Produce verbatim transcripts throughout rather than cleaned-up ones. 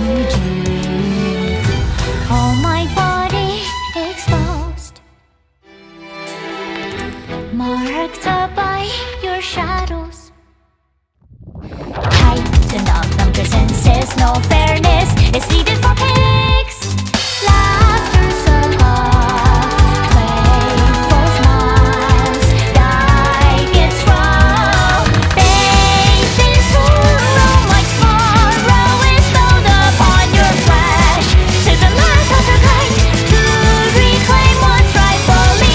me deep. All my body exposed, marked up by your shadows. Tighten up your senses, no fairness is needed for pigs. Laughter's a hug, playful smiles, die gets wrong. Bathed in sorrow, my tomorrow is built upon your flesh. To the last of your kind, to reclaim what's rightfully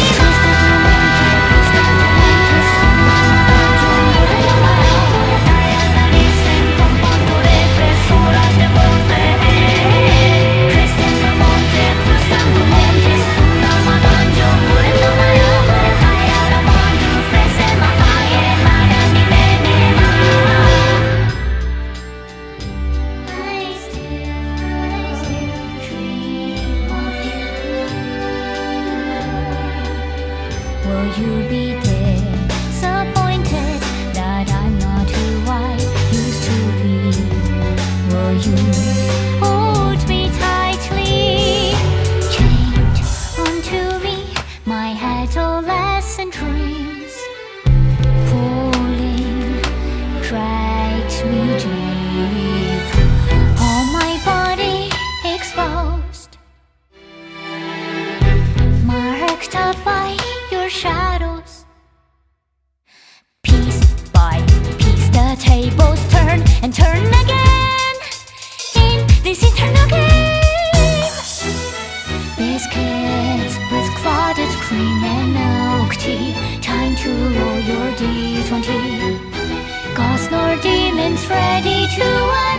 Will you be disappointed that I'm not who I used to be? Will you hold me tightly, chained onto me, my adolescent dreams, pulling, dragged me deep. All my body exposed, marked up by your shadows. Piece by piece the tables turn and turn again in this eternal game. Biscuits with clotted cream and milk tea, time to roll your D twenty. Gods nor demons ready to